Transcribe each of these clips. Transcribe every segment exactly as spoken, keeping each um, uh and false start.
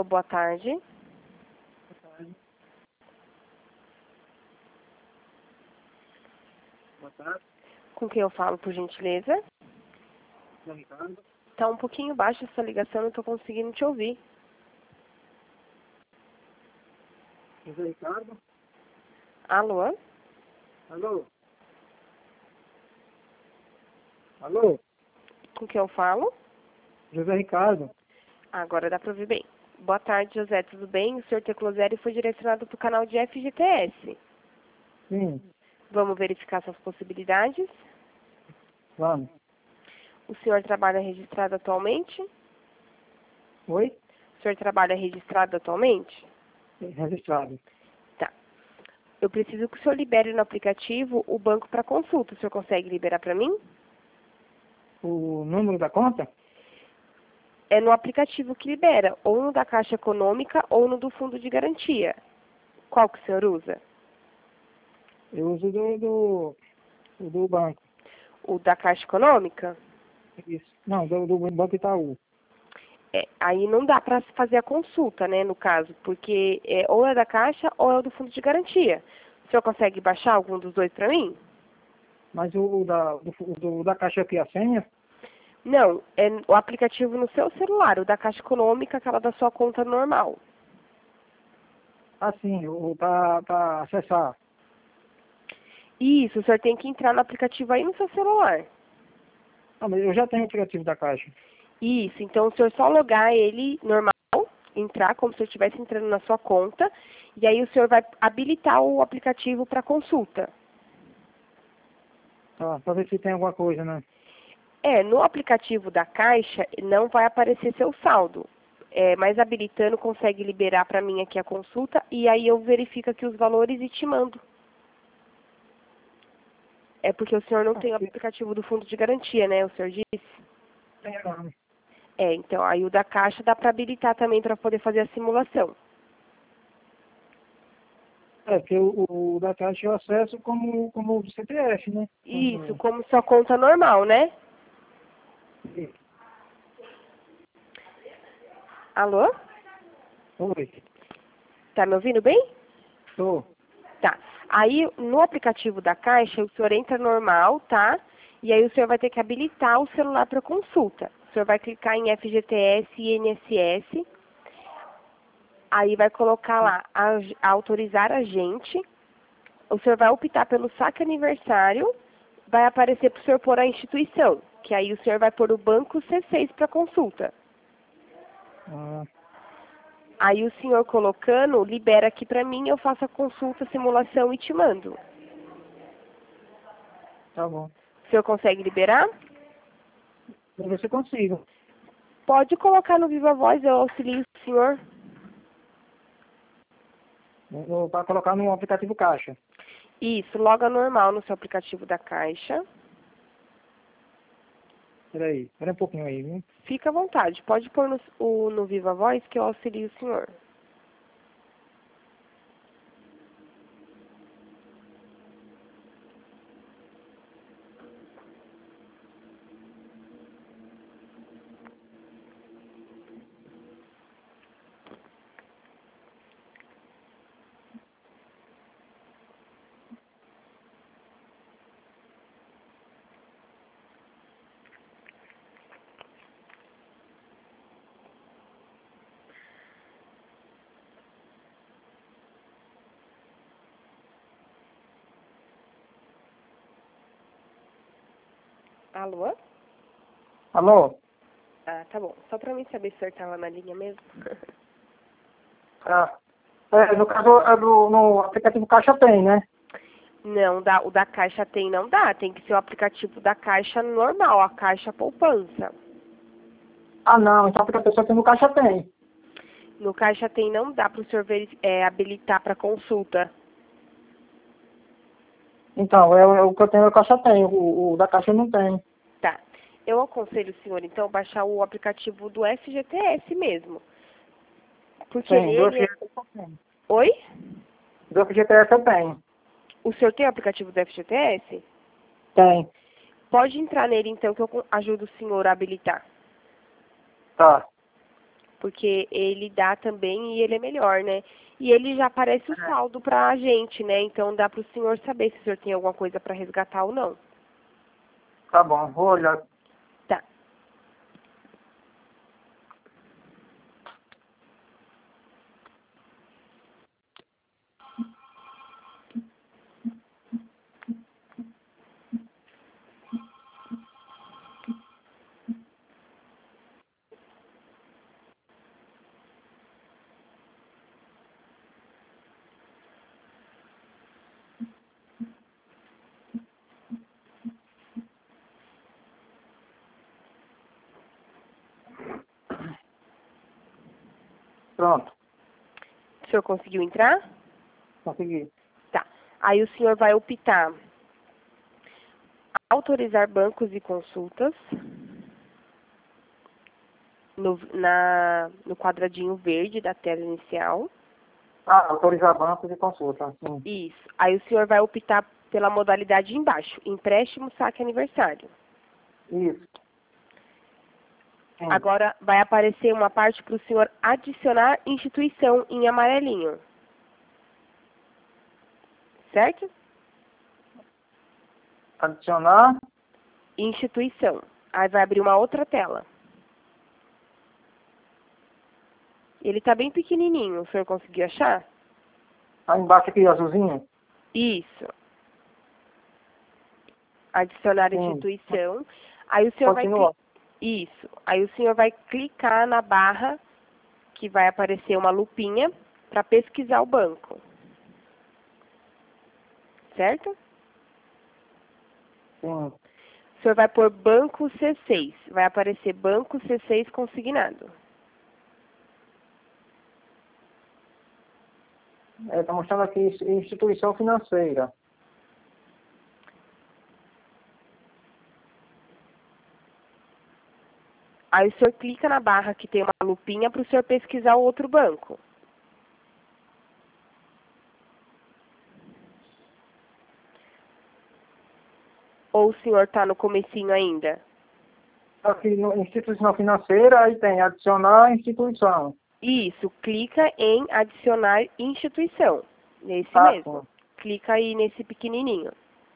Alô, boa tarde. Boa tarde. Boa tarde. Com quem eu falo, por gentileza? Sou Ricardo. Tá um pouquinho baixa essa ligação, não tô conseguindo te ouvir. José Ricardo. Alô? Alô? Alô? Com quem eu falo? José Ricardo. Agora dá pra ouvir bem. Boa tarde, José, tudo bem? O senhor Tecloseri foi direcionado para o canal de F G T S. Sim, Vamos verificar suas possibilidades. vamos. O senhor trabalha registrado atualmente? Oi? O senhor trabalha registrado atualmente? Registrado. Tá. Eu preciso que o senhor libere no aplicativo o banco para consulta. O senhor consegue liberar para mim? O número da conta? É no aplicativo que libera, ou no da Caixa Econômica ou no do Fundo de Garantia. Qual que o senhor usa? Eu uso do, do, do banco. O da Caixa Econômica? Isso. Não, do, do Banco Itaú. É, aí não dá para fazer a consulta, né, no caso, porque é, ou é da Caixa ou é o do Fundo de Garantia. O senhor consegue baixar algum dos dois para mim? Mas o, o da, do, do, da Caixa aqui, a senha? Não, é o aplicativo no seu celular, o da Caixa Econômica, aquela da sua conta normal. Ah, sim, o, para pra acessar. Isso, o senhor tem que entrar no aplicativo aí no seu celular. Ah, mas eu já tenho o aplicativo da Caixa. Isso, então o senhor só logar ele normal, entrar como se eu estivesse entrando na sua conta, e aí o senhor vai habilitar o aplicativo para consulta. Tá, pra ver se tem alguma coisa, né? É, no aplicativo da Caixa não vai aparecer seu saldo, é, mas habilitando consegue liberar para mim aqui a consulta e aí eu verifico aqui os valores e te mando. É porque o senhor não tem o aplicativo do Fundo de Garantia, né? O senhor disse? Tem não. É, então aí o da Caixa dá para habilitar também para poder fazer a simulação. É, porque o, o da Caixa eu acesso como, como o C P F, né? Isso, Como... como sua conta normal, né? Alô? Oi, Tá me ouvindo bem? tô. Tá. Aí, no aplicativo da Caixa, o senhor entra normal, tá? E aí o senhor vai ter que habilitar o celular para consulta. O senhor vai clicar em F G T S e I N S S. Aí vai colocar lá, a, a autorizar agente. O senhor vai optar pelo saque aniversário. Vai aparecer para o senhor pôr a instituição. Que aí o senhor vai pôr o banco C seis para consulta. Ah, Aí o senhor colocando, libera aqui para mim, eu faço a consulta, simulação e te mando. tá bom. O senhor consegue liberar? Pra ver se eu consigo. Pode colocar no Viva Voz, eu auxilio o senhor. Para colocar no aplicativo Caixa. Isso, loga normal no seu aplicativo da Caixa. Peraí, espera um pouquinho aí, viu? Fica à vontade, pode pôr no, o, no Viva Voz que eu auxilio o senhor. Alô? Alô? Ah, tá bom. Só pra mim saber se o senhor tá lá na linha mesmo. Ah, é, no caso, é do, no aplicativo Caixa tem, né? Não, da, o da Caixa tem, não dá. Tem que ser o aplicativo da Caixa normal, a Caixa Poupança. Ah, não, então porque a pessoa tem no Caixa tem. No Caixa tem, não dá para o senhor ver, é, habilitar para consulta. Então, é, o que eu tenho no Caixa tem, o, o da Caixa não tem. Tá. Eu aconselho o senhor, então, baixar o aplicativo do F G T S mesmo. Porque Tem, do nele... é- F G T S eu tenho. Oi? Do F G T S eu tenho. O senhor tem o aplicativo do F G T S? Tem, Pode entrar nele, então, que eu con- ajudo o senhor a habilitar. tá. porque ele dá também e ele é melhor, né? E ele já aparece o saldo para a gente, né? Então dá para o senhor saber se o senhor tem alguma coisa para resgatar ou não. Tá bom, vou olhar. Tá. Pronto, O senhor conseguiu entrar? consegui. Tá. Aí o senhor vai optar autorizar bancos e consultas no, na, no quadradinho verde da tela inicial. Ah, autorizar bancos e consulta, sim. Isso. Aí o senhor vai optar pela modalidade embaixo, empréstimo, saque aniversário. Isso. Sim. Agora vai aparecer uma parte para o senhor adicionar instituição em amarelinho. Certo? Adicionar. Instituição. Aí vai abrir uma outra tela. Ele está bem pequenininho, o senhor conseguiu achar? Aí embaixo aqui, azulzinho. Isso. Adicionar Sim. instituição. Aí o senhor Continua. vai... Isso. Aí o senhor vai clicar na barra que vai aparecer uma lupinha para pesquisar o banco. Certo? Sim. O senhor vai pôr banco C seis. Vai aparecer banco C seis consignado. Está mostrando aqui instituição financeira. Aí o senhor clica na barra que tem uma lupinha para o senhor pesquisar o outro banco. Ou o senhor está no comecinho ainda? Aqui no instituição financeira, aí tem adicionar instituição. Isso, clica em adicionar instituição. Nesse Ah, mesmo. sim. Clica aí nesse pequenininho.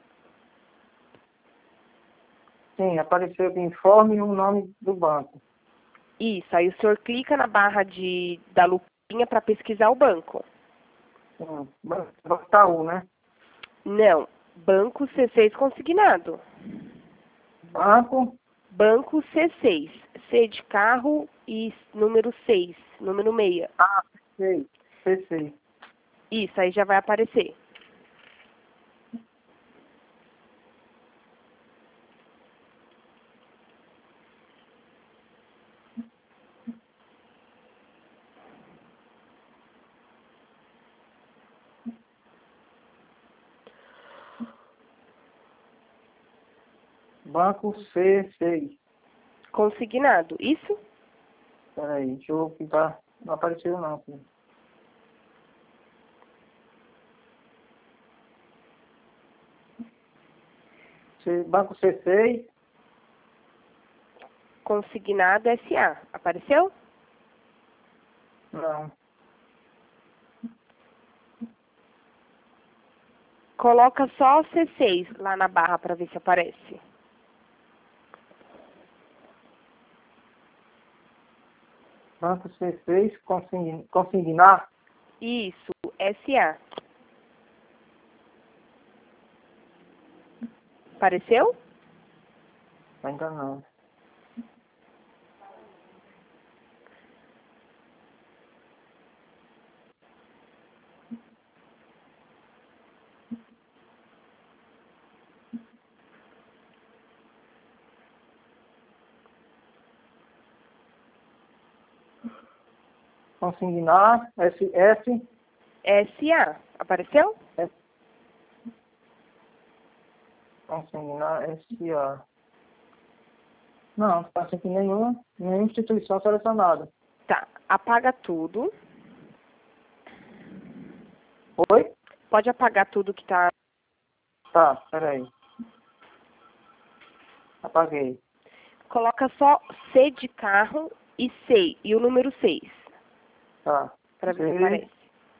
Sim, apareceu aqui informe e o nome do banco. Isso, aí o senhor clica na barra de, da lupinha para pesquisar o banco. Sim. Banco Itaú, né? Não, banco C seis consignado. Banco. Banco C seis, C de carro e número seis, número seis. Ah, sei. P C. Isso, aí já vai aparecer. Banco C seis. Consignado, isso? Peraí, deixa eu clicar. Não apareceu não. Filho. C- Banco C seis. Consignado S A. Apareceu? Não. Coloca só C seis lá na barra para ver se aparece. Banco C seis, consign- consignar. Isso, S A. Apareceu? Ainda não. Consignar. S S. S A. Apareceu? S. Consignar S A. Não, não está aqui nenhuma, nenhuma instituição selecionada. Tá. Apaga tudo. Oi? Pode apagar tudo que tá. Tá, peraí. Apaguei. Coloca só C de carro e seis, e o número seis. Tá. Para ver se Seis. aparece.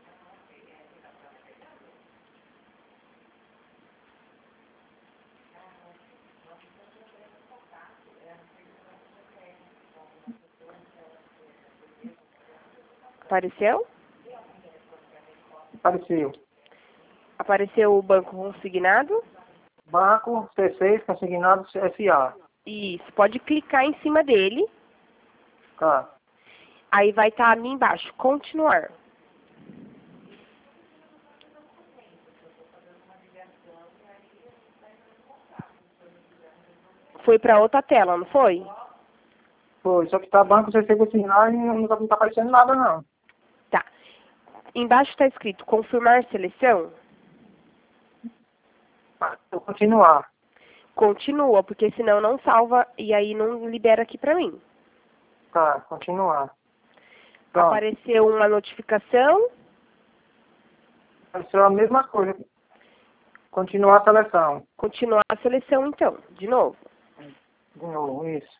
Apareceu? Apareceu. Apareceu o banco consignado? Banco C seis consignado S A. Isso. Pode clicar em cima dele. Tá. Aí vai estar ali embaixo, continuar. Foi para outra tela, não foi? Foi, só que tá banco C seis consignado e não tá, não tá aparecendo nada, não. Tá. Embaixo está escrito confirmar seleção. Vou continuar. Continua, porque senão não salva e aí não libera aqui para mim. Tá, continuar. Pronto. Apareceu uma notificação. Apareceu a mesma coisa. Continuar a seleção. Continuar a seleção, então, de novo. De novo, isso.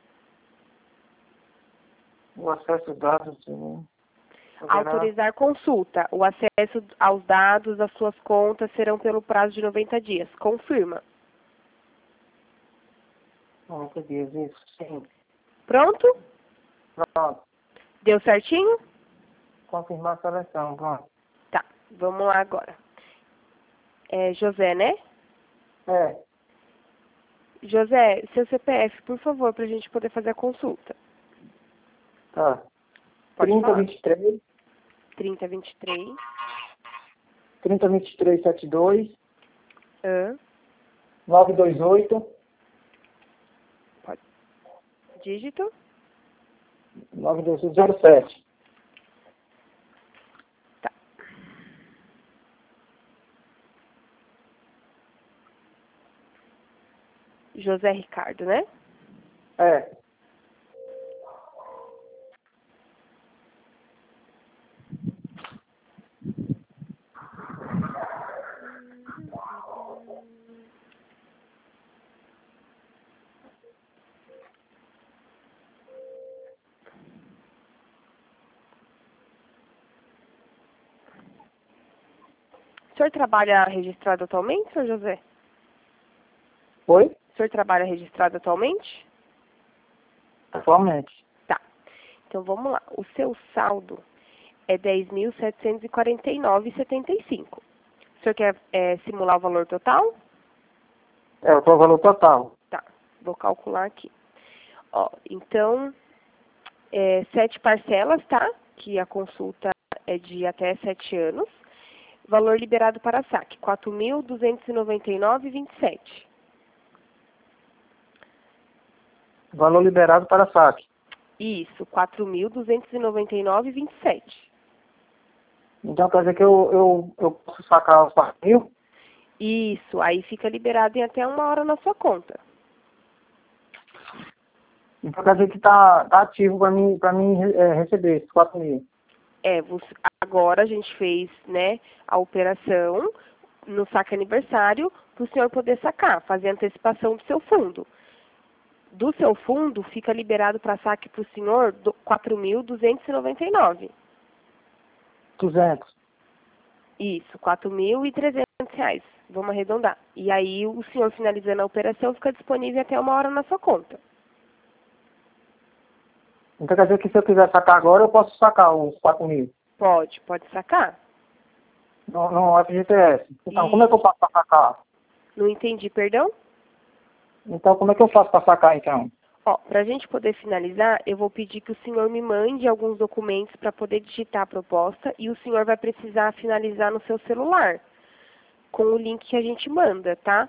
O acesso aos dados. Sim. Autorizar consulta. O acesso aos dados das suas contas serão pelo prazo de noventa dias. Confirma. noventa dias, isso, sim. Pronto? Pronto. Deu certinho? Confirmar a seleção, pronto. Tá, vamos lá agora. É José, né? É, José, seu C P F, por favor, para a gente poder fazer a consulta. tá. Pode trinta, falar. vinte e três, trinta, vinte e três. trinta, vinte e três, setenta e dois, Ah, nove dois oito, dígito. nove dois oito zero sete. Tá. José Ricardo, né? É. O senhor trabalha registrado atualmente, senhor José? Oi? O senhor trabalha registrado atualmente? Atualmente. Tá. Então vamos lá. O seu saldo é dez mil setecentos e quarenta e nove reais e setenta e cinco. O senhor quer é, simular o valor total? É, o valor total. Tá. Vou calcular aqui. Ó, então, é, sete parcelas, tá? Que a consulta é de até sete anos. Valor liberado para saque, quatro mil duzentos e noventa e nove reais e vinte e sete. Valor liberado para saque. Isso, quatro mil duzentos e noventa e nove reais e vinte e sete. Então quer dizer que eu, eu, eu posso sacar os quatro mil? Isso, aí fica liberado em até uma hora na sua conta. Então quer dizer que tá, tá ativo para mim, pra mim é, receber esses quatro mil. É, você, agora a gente fez, né, a operação no saque aniversário para o senhor poder sacar, fazer a antecipação do seu fundo. Do seu fundo fica liberado para saque para o senhor quatro mil duzentos e noventa e nove. duzentos. Isso, quatro mil e trezentos reais. Vamos arredondar. E aí o senhor finalizando a operação fica disponível até uma hora na sua conta. Então quer dizer que se eu quiser sacar agora, eu posso sacar os quatro mil. Pode, pode sacar. No, no F G T S. Então, E- como é que eu faço para sacar? Não entendi, perdão? Então, como é que eu faço para sacar, então? Ó, para a gente poder finalizar, eu vou pedir que o senhor me mande alguns documentos para poder digitar a proposta e o senhor vai precisar finalizar no seu celular, com o link que a gente manda, tá?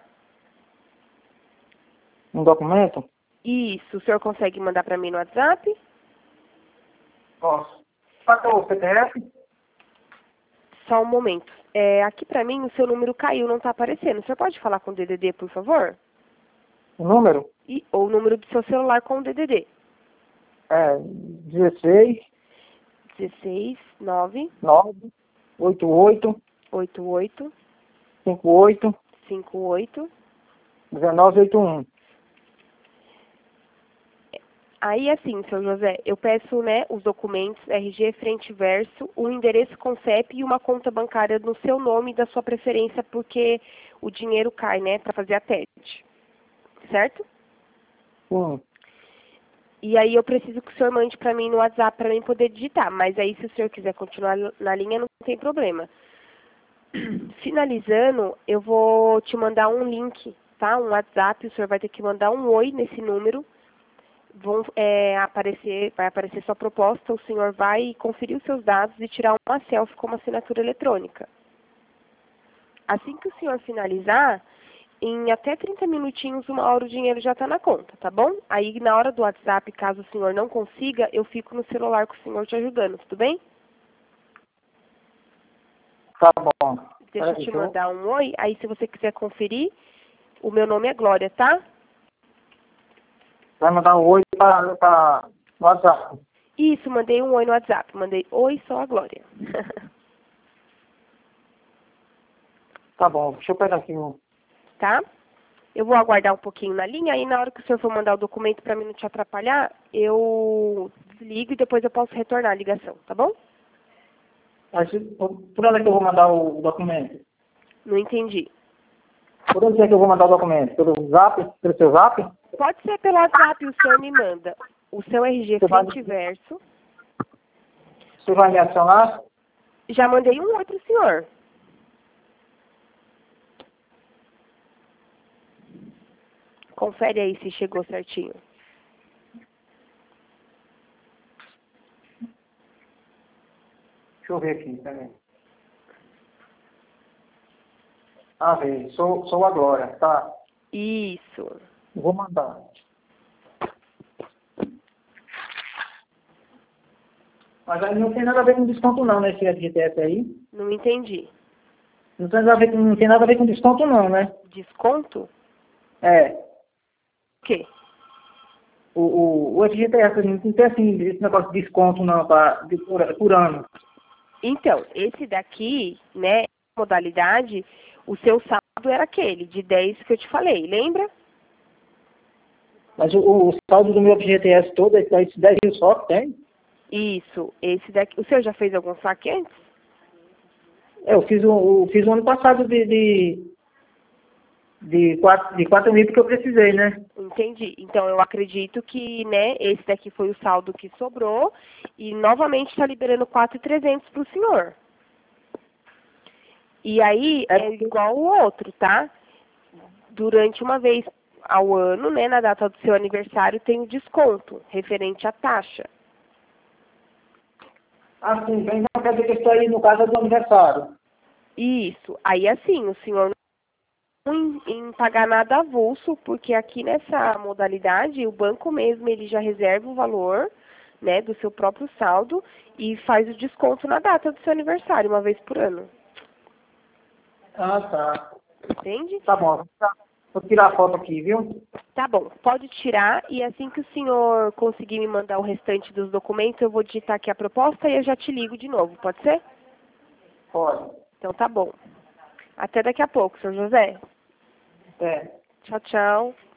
Um documento? Isso, o senhor consegue mandar para mim no WhatsApp? Posso. Qual é o C P F? Só um momento. É, aqui para mim o seu número caiu, não está aparecendo. O senhor pode falar com o D D D, por favor? O número? E, ou o número do seu celular com o D D D. É dezesseis, dezesseis, nove, nove, oito oito, oito oito, cinco oito, cinco oito. dezenove oito um. Aí, assim, seu José, eu peço, né, os documentos, R G, frente e verso, o endereço com C E P e uma conta bancária no seu nome e da sua preferência, porque o dinheiro cai, né, para fazer a T E D. Certo? Sim. E aí eu preciso que o senhor mande para mim no WhatsApp para mim poder digitar. Mas aí, se o senhor quiser continuar na linha, não tem problema. Finalizando, eu vou te mandar um link, tá? Um WhatsApp, o senhor vai ter que mandar um oi nesse número. Vão, é, aparecer, vai aparecer sua proposta, o senhor vai conferir os seus dados e tirar uma selfie com uma assinatura eletrônica. Assim que o senhor finalizar, em até trinta minutinhos, uma hora o dinheiro já está na conta, tá bom? Aí na hora do WhatsApp, caso o senhor não consiga, eu fico no celular com o senhor te ajudando, tudo bem? Tá bom. Deixa eu Peraí, te eu- mandar um oi, aí se você quiser conferir, o meu nome é Glória, tá? Vai mandar um oi para para no WhatsApp. Isso, mandei um oi no WhatsApp. Mandei oi, só a Glória. Tá bom, deixa eu pegar aqui um. Tá? Eu vou aguardar um pouquinho na linha, aí na hora que o senhor for mandar o documento para mim não te atrapalhar, eu desligo e depois eu posso retornar a ligação, tá bom? Mas, por por onde é que eu vou mandar o documento? Não entendi. Por onde é que eu vou mandar o documento? Pelo Zap? Pelo seu Zap? Pode ser pelo WhatsApp, o senhor me manda o seu R G Você vai- frente e verso. Você vai me adicionar? Já mandei um oi pro senhor. Confere aí se chegou certinho. Deixa eu ver aqui, peraí. Ah, veio. Sou, sou a Glória, tá? Isso. Vou mandar. Mas aí não tem nada a ver com desconto não, né, esse F G T S aí? Não entendi. Não tem nada a ver com, não tem nada a ver com desconto não, né? Desconto? É. O quê? O, o, o F G T S não tem assim, esse negócio de desconto não, pra, de, por, por ano. Então, esse daqui, né, modalidade, o seu saldo era aquele, de dez que eu te falei, lembra? Mas o, o saldo do meu F G T S todo, esse esse dez mil só que tem. Isso, esse daqui. O senhor já fez algum saque antes? É, eu fiz o, o- fiz o ano passado de, de, de, quatro, de quatro mil porque eu precisei, né? Entendi. Então, eu acredito que, né, esse daqui foi o saldo que sobrou e novamente está liberando quatro mil e trezentos para o senhor. E aí, É é porque- igual o outro, tá? Durante uma vez ao ano, né, na data do seu aniversário, tem o desconto referente à taxa. Ah, sim, então não quer dizer que isso aí, no caso, é do aniversário. Isso. Aí, assim, o senhor não em, em pagar nada avulso, porque aqui nessa modalidade, o banco mesmo, ele já reserva o valor, né, do seu próprio saldo e faz o desconto na data do seu aniversário, uma vez por ano. Ah, tá. Entende? Tá bom, vou tirar vou tirar a foto aqui, viu? Tá bom, pode tirar e assim que o senhor conseguir me mandar o restante dos documentos, eu vou digitar aqui a proposta e eu já te ligo de novo, pode ser? Pode. Então tá bom. Até daqui a pouco, senhor José. É. Tchau, tchau.